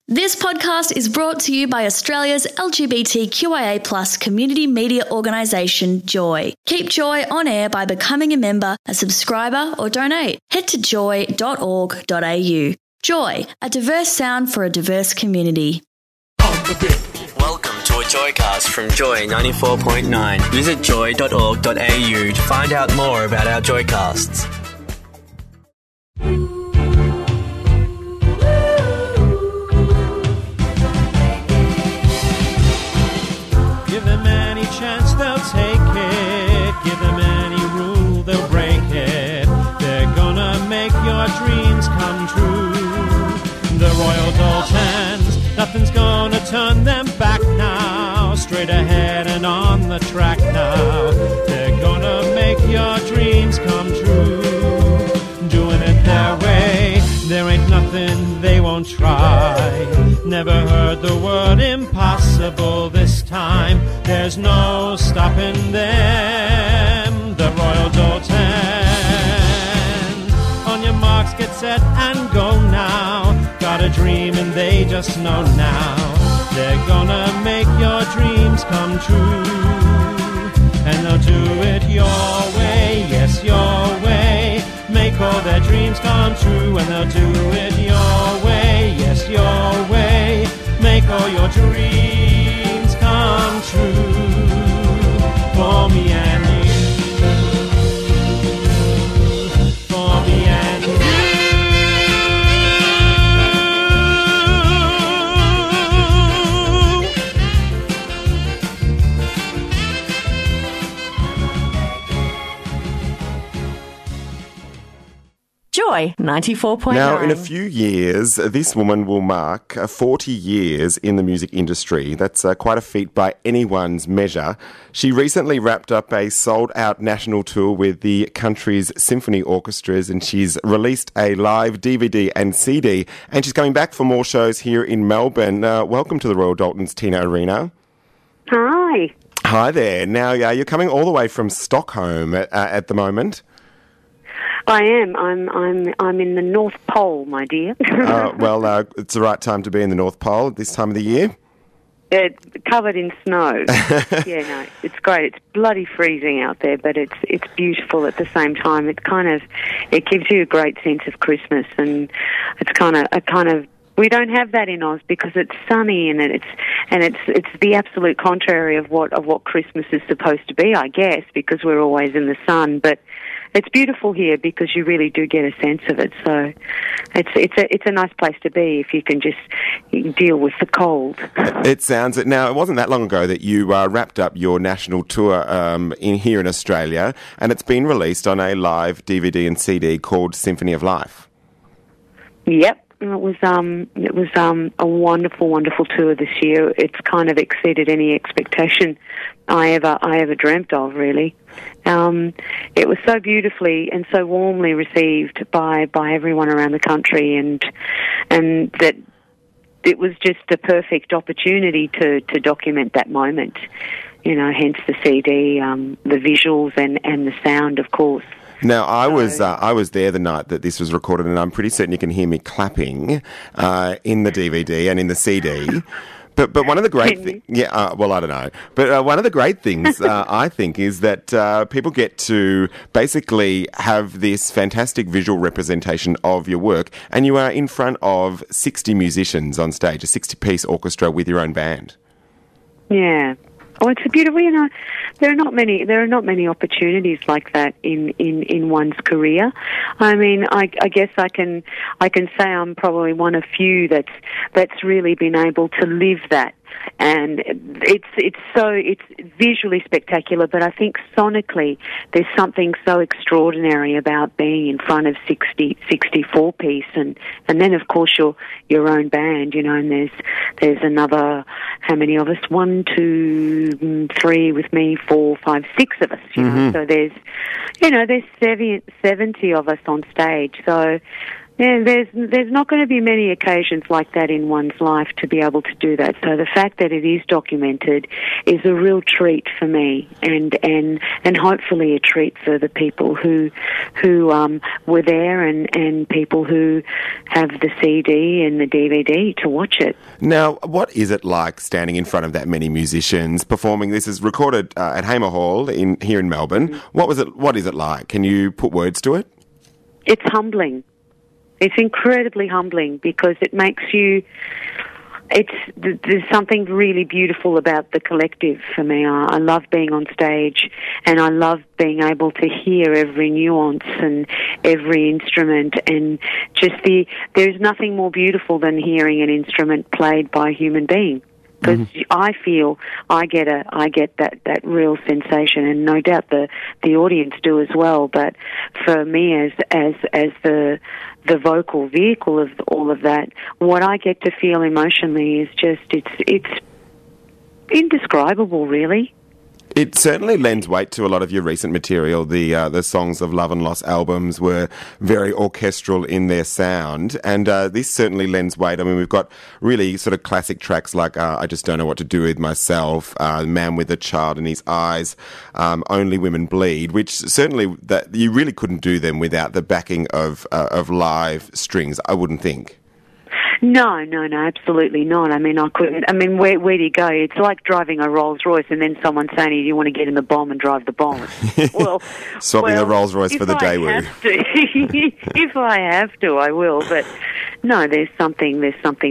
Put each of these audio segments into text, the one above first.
This podcast is brought to you by Australia's LGBTQIA+ community media organisation, Joy. Keep Joy on air by becoming a member, a subscriber or donate. Head to joy.org.au. Joy, a diverse sound for a diverse community. Welcome to a Joycast from Joy 94.9. Visit joy.org.au to find out more about our Joycasts. Give them any chance, they'll take it. Give them any rule, they'll break it. They're gonna make your dreams come true. The Royal Daltons, nothing's gonna turn them back now. Straight ahead and on the track now. They're gonna make your dreams come true. Doing it their way, there ain't nothing they won't try. Never heard the word impossible this time. There's no stopping them, the Royal Daltons. On your marks, get set and go now. Got a dream and they just know now. They're gonna make your dreams come true. And they'll do it your way, yes, your way. Make all their dreams come true. And they'll do it your way, yes, your way. Make all your dreams come true. For me and you. For me and you. Joy 94.9. Now, in a few years, this woman will mark 40 years in the music industry. That's quite a feat by anyone's measure. She recently wrapped up a sold-out national tour with the country's symphony orchestras, and she's released a live DVD and CD, and she's coming back for more shows here in Melbourne. Welcome to the Royal Daltons, Tina Arena. Hi. Hi there. Now, you're coming all the way from Stockholm at the moment. I am. I'm in the North Pole, my dear. It's the right time to be in the North Pole at this time of the year. Covered in snow. Yeah, no, it's great. It's bloody freezing out there, but it's beautiful at the same time. It gives you a great sense of Christmas, and it's kind of. We don't have that in Oz because it's sunny and it's the absolute contrary of what Christmas is supposed to be, I guess, because we're always in the sun, but. It's beautiful here because you really do get a sense of it. So it's a nice place to be if you can just deal with the cold. It sounds it. Now, it wasn't that long ago that you wrapped up your national tour here in Australia, and it's been released on a live DVD and CD called Symphony of Life. Yep. It was a wonderful, wonderful tour this year. It's kind of exceeded any expectation I ever dreamt of, really. It was so beautifully and so warmly received by everyone around the country, and that it was just a perfect opportunity to document that moment. You know, hence the CD, the visuals and the sound, of course. Now, I was there the night that this was recorded, and I'm pretty certain you can hear me clapping in the DVD and in the CD. But one of the great things, I don't know. But one of the great things I think is that people get to basically have this fantastic visual representation of your work, and you are in front of 60 musicians on stage, a 60-piece orchestra with your own band. Yeah. Oh, it's a beautiful. You know, there are not many opportunities like that in one's career. I mean, I guess I can say I'm probably one of few that's really been able to live that. And it's visually spectacular, but I think sonically there's something so extraordinary about being in front of 64 piece, and then of course your own band, you know, and there's another, how many of us? 1, 2, 3 with me, 4, 5, 6 of us, you know. So there's 70 of us on stage. So Yeah, there's not going to be many occasions like that in one's life to be able to do that. So the fact that it is documented is a real treat for me, and hopefully a treat for the people who were there and people who have the CD and the DVD to watch it. Now, what is it like standing in front of that many musicians performing? This is recorded at Hamer Hall here in Melbourne. Mm-hmm. What is it like? Can you put words to it? It's humbling. It's incredibly humbling because it makes you... There's something really beautiful about the collective for me. I love being on stage, and I love being able to hear every nuance and every instrument, and there's nothing more beautiful than hearing an instrument played by a human being. Because I feel I get that real sensation, and no doubt the audience do as well. But for me, as the vocal vehicle of all of that, what I get to feel emotionally is just it's indescribable, really. It certainly lends weight to a lot of your recent material. The Songs of Love and Loss albums were very orchestral in their sound, and this certainly lends weight. I mean, we've got really sort of classic tracks like I Just Don't Know What to Do With Myself, Man with a Child in His Eyes, Only Women Bleed, which certainly that you really couldn't do them without the backing of live strings, I wouldn't think. No, absolutely not. I mean, I couldn't. I mean, where do you go? It's like driving a Rolls Royce and then someone saying, "Do you want to get in the bomb and drive the bomb?" Well, swapping the Rolls Royce for the Daewoo. If I have to, I will. But no, there's something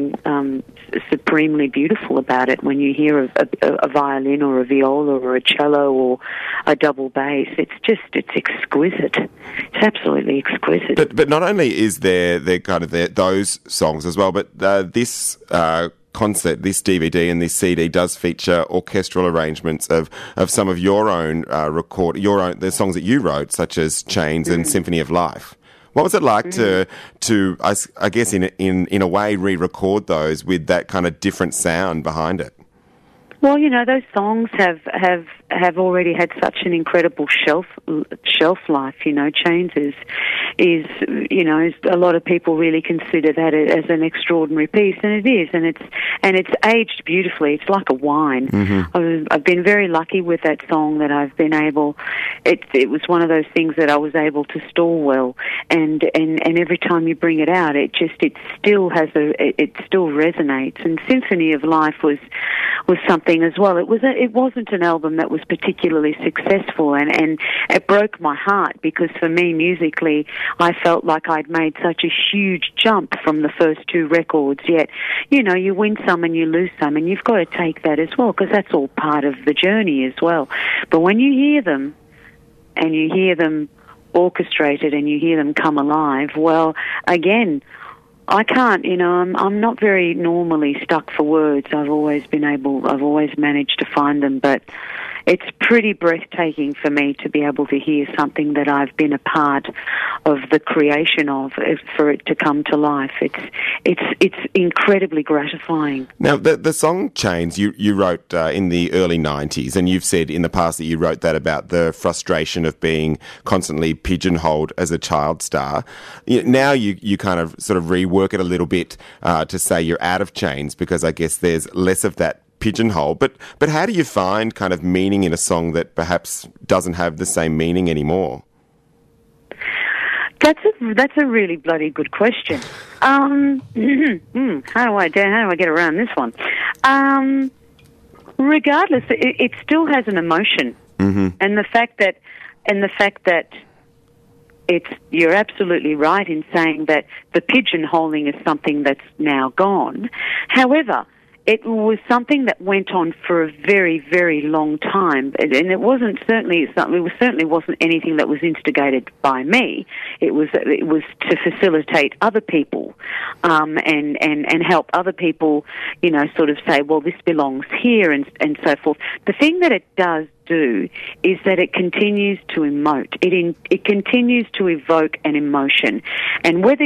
supremely beautiful about it when you hear a violin or a viola or a cello or a double bass. It's exquisite. It's absolutely exquisite. But not only is there kind of those songs as well, but this concert, this DVD and this CD does feature orchestral arrangements of some of your own the songs that you wrote, such as Chains and Symphony of Life. What was it like to I guess in a way re-record those with that kind of different sound behind it? Well, you know, those songs have already had such an incredible shelf life. You know, Chains is you know, a lot of people really consider that as an extraordinary piece, and it is, and it's aged beautifully. It's like a wine. I've been very lucky with that song that I've been able. It was one of those things that I was able to store well, and every time you bring it out, it still resonates. And Symphony of Life was something as well. It wasn't an album that was particularly successful, and it broke my heart because for me musically I felt like I'd made such a huge jump from the first two records. Yet, you know, you win some and you lose some, and you've got to take that as well because that's all part of the journey as well. But when you hear them and you hear them orchestrated and you hear them come alive, well, again, I can't, you know, I'm not very normally stuck for words. I've always managed to find them, but it's pretty breathtaking for me to be able to hear something that I've been a part of the creation of, for it to come to life. It's incredibly gratifying. Now, the song Chains you wrote in the early 90s, and you've said in the past that you wrote that about the frustration of being constantly pigeonholed as a child star. Now you kind of sort of rework it a little bit to say you're out of chains because I guess there's less of that pigeonhole. But how do you find kind of meaning in a song that perhaps doesn't have the same meaning anymore? That's a really bloody good question. How do I get around this one? Regardless, it still has an emotion, and the fact that you're absolutely right in saying that the pigeonholing is something that's now gone. However, it was something that went on for a very, very long time, and it certainly wasn't anything that was instigated by me. It was to facilitate other people, and help other people, you know, sort of say, well, this belongs here, and so forth. The thing that it does do is that it continues to emote. It continues to evoke an emotion, and whether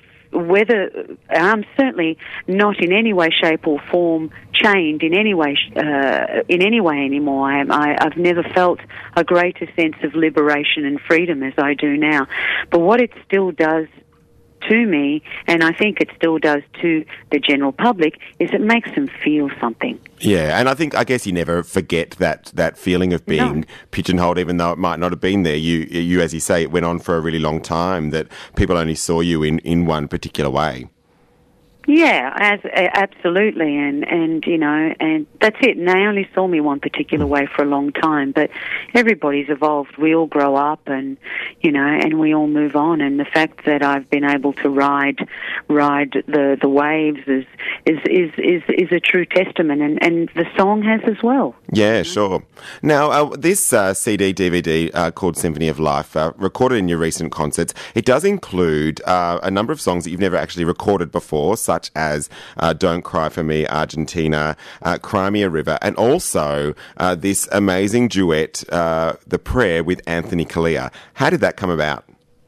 I'm certainly not in any way, shape, or form chained in any way anymore. I've never felt a greater sense of liberation and freedom as I do now. But what it still does to me, and I think it still does to the general public, is it makes them feel something. Yeah, and I guess you never forget that feeling of being pigeonholed, even though it might not have been there. You, as you say, it went on for a really long time, that people only saw you in one particular way. Yeah, absolutely, and you know, and that's it. And they only saw me one particular way for a long time, but everybody's evolved. We all grow up, and you know, and we all move on. And the fact that I've been able to ride the waves is a true testament, and the song has as well. Yeah, sure. Now, this CD DVD called Symphony of Life, recorded in your recent concerts, it does include a number of songs that you've never actually recorded before, such as Don't Cry For Me, Argentina, Cry Me a River, and also this amazing duet, The Prayer, with Anthony Callea. How did that come about?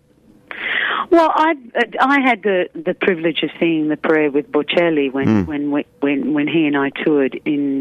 Well, I had the privilege of seeing The Prayer with Bocelli when he and I toured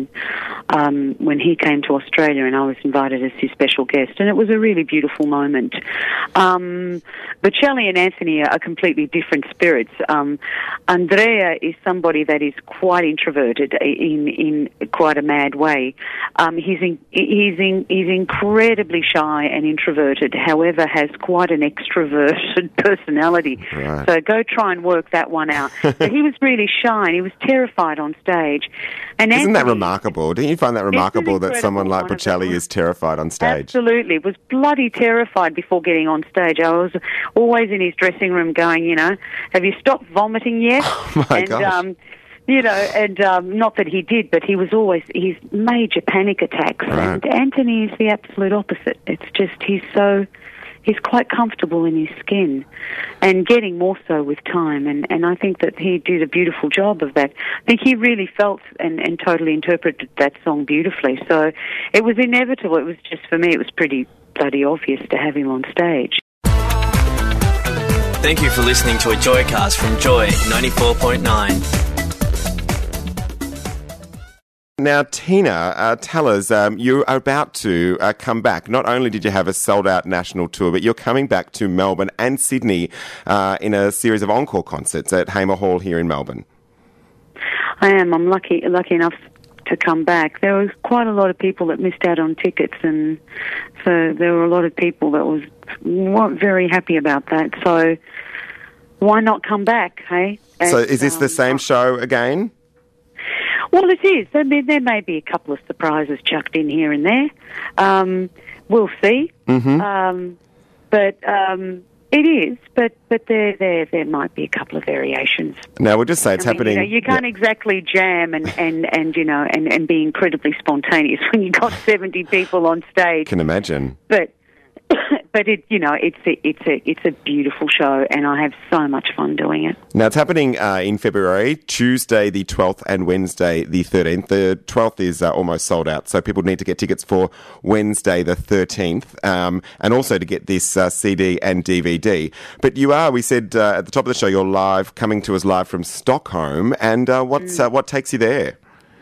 when he came to Australia, and I was invited as his special guest, and it was a really beautiful moment. Bocelli and Anthony are completely different spirits. Andrea is somebody that is quite introverted in quite a mad way. He's incredibly shy and introverted, however, has quite an extroverted personality. Right. So go try and work that one out. But he was really shy and he was terrified on stage. And Isn't that remarkable? Don't you find that remarkable that someone like Bocelli is terrified on stage? Absolutely. Was bloody terrified before getting on stage. I was always in his dressing room going, you know, have you stopped vomiting yet? Oh my gosh. You know, and not that he did, but he was always, his major panic attacks. Right. And Anthony is the absolute opposite. It's just, he's quite comfortable in his skin, and getting more so with time. And I think that he did a beautiful job of that. I think he really felt and totally interpreted that song beautifully. So it was inevitable. It was just, for me, it was pretty bloody obvious to have him on stage. Thank you for listening to a Joycast from Joy 94.9. Now, Tina, tell us, you are about to come back. Not only did you have a sold-out national tour, but you're coming back to Melbourne and Sydney in a series of encore concerts at Hamer Hall here in Melbourne. I am. I'm lucky enough to come back. There was quite a lot of people that missed out on tickets, and so there were a lot of people that weren't very happy about that. So why not come back, hey? So is this the same show again? Well, it is. I mean, there may be a couple of surprises chucked in here and there. We'll see. Mm-hmm. But it is. But there might be a couple of variations. Now, we'll just say it's happening. You know, you can't exactly jam and you know and be incredibly spontaneous when you've got 70 people on stage. Can imagine. But it, you know, it's a beautiful show, and I have so much fun doing it. Now, it's happening in February, Tuesday the 12th and Wednesday the 13th. The 12th is almost sold out, so people need to get tickets for Wednesday the 13th, and also to get this CD and DVD. But you are, we said at the top of the show, you're live, coming to us live from Stockholm, and what takes you there?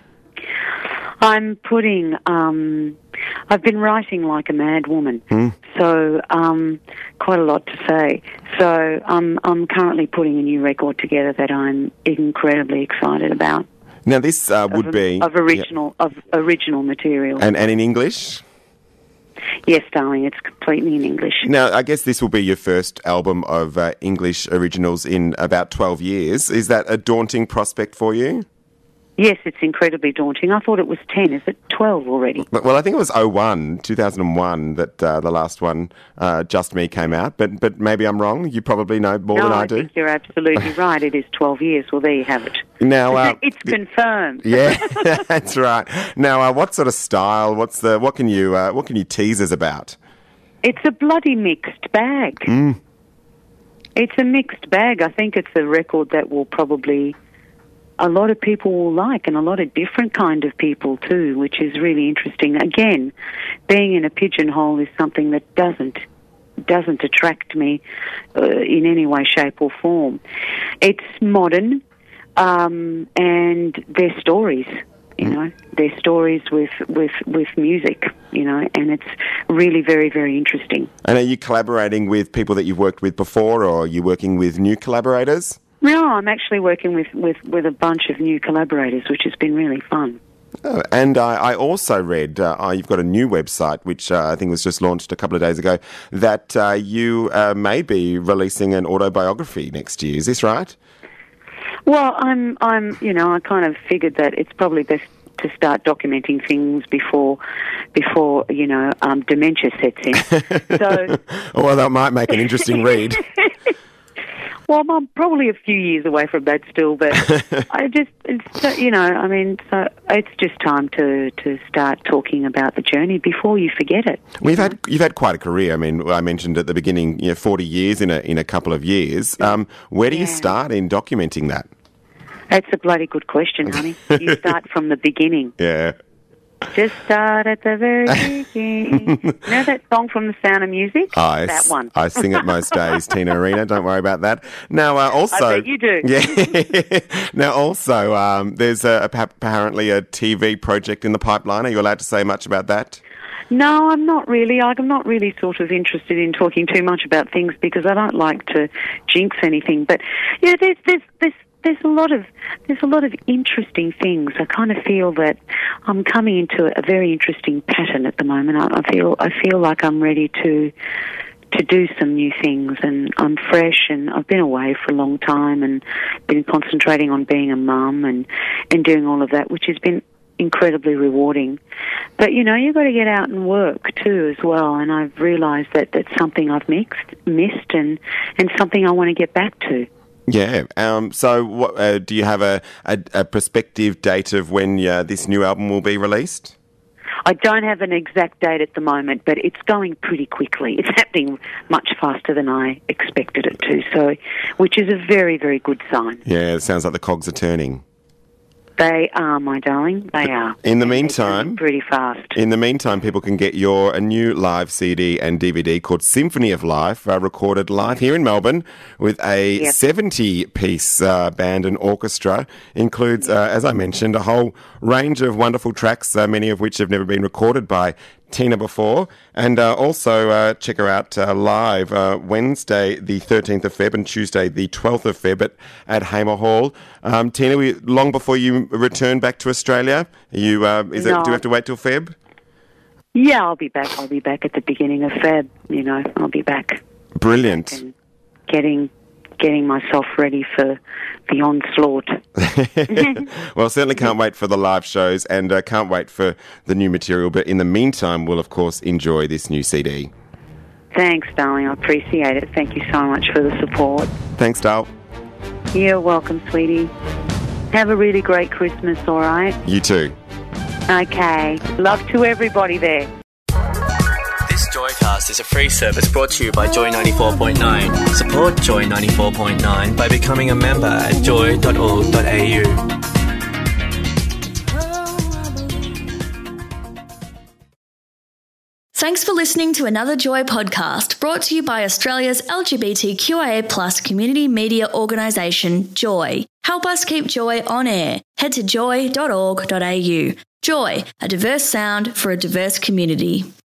I'm putting, I've been writing like a mad woman, so quite a lot to say. So I'm currently putting a new record together that I'm incredibly excited about. Now this would be... Of original material. And in English? Yes, darling, it's completely in English. Now, I guess this will be your first album of English originals in about 12 years. Is that a daunting prospect for you? Yes, it's incredibly daunting. I thought it was 10. Is it 12 already? Well, I think it was 2001, that the last one, Just Me, came out. But maybe I'm wrong. You probably know more than I do. I think you're absolutely right. It is 12 years. Well, there you have it. Now, it's confirmed. Yeah, that's right. Now, what sort of style? What can you tease us about? It's a bloody mixed bag. It's a mixed bag. I think it's a record that will probably... a lot of people will like, and a lot of different kind of people too, which is really interesting. Again, being in a pigeonhole is something that doesn't attract me in any way, shape or form. It's modern, and they're stories. you know, their stories with music, you know, and it's really very, very interesting. And are you collaborating with people that you've worked with before, or are you working with new collaborators? No, I'm actually working with a bunch of new collaborators, which has been really fun. Oh, and I also read you've got a new website, which I think was just launched a couple of days ago, that you may be releasing an autobiography next year. Is this right? Well, I'm, you know, I kind of figured that it's probably best to start documenting things before you know, dementia sets in. So, well, that might make an interesting read. Well, I'm probably a few years away from that still, but it's, you know, I mean, so it's just time to start talking about the journey before you forget it. You've had quite a career. I mean, I mentioned at the beginning, you know, 40 years in a couple of years. Where do you start in documenting that? That's a bloody good question, honey. You start from the beginning. Yeah. Just start at the very beginning. You know that song from The Sound of Music? That one. I sing it most days, Tina Arena. Don't worry about that. Now, also... I bet you do. Yeah. Now, also, there's apparently a TV project in the pipeline. Are you allowed to say much about that? No, I'm not really. I'm not really sort of interested in talking too much about things because I don't like to jinx anything. But, yeah, there's a lot of interesting things. I kind of feel that I'm coming into a very interesting pattern at the moment. I feel like I'm ready to do some new things, and I'm fresh, and I've been away for a long time and been concentrating on being a mum and doing all of that, which has been incredibly rewarding. But, you know, you've got to get out and work too as well, and I've realised that that's something I've missed and something I want to get back to. Yeah. So what, do you have a prospective date of when this new album will be released? I don't have an exact date at the moment, but it's going pretty quickly. It's happening much faster than I expected it to, so which is a very, very good sign. Yeah, it sounds like the cogs are turning. They are, my darling. They are. In the meantime, pretty fast. In the meantime, people can get a new live CD and DVD called Symphony of Life, recorded live here in Melbourne with a 70-piece band and orchestra. Includes, as I mentioned, a whole range of wonderful tracks, many of which have never been recorded by Tina before. And also check her out live Wednesday the 13th of Feb and Tuesday the 12th of Feb at Hamer Hall. Tina, long before you return back to Australia, do you have to wait till Feb? Yeah, I'll be back. I'll be back at the beginning of Feb. You know, I'll be back. Brilliant. And getting myself ready for the onslaught. Well, certainly can't wait for the live shows and can't wait for the new material. But in the meantime, we'll, of course, enjoy this new CD. Thanks, darling. I appreciate it. Thank you so much for the support. Thanks, Dal. You're welcome, sweetie. Have a really great Christmas, all right? You too. Okay. Love to everybody there. This Joycast is a free service brought to you by Joy 94.9. Support Joy 94.9 by becoming a member at joy.org.au. Thanks for listening to another Joy podcast brought to you by Australia's LGBTQIA+ community media organisation, Joy. Help us keep Joy on air. Head to joy.org.au. Joy, a diverse sound for a diverse community.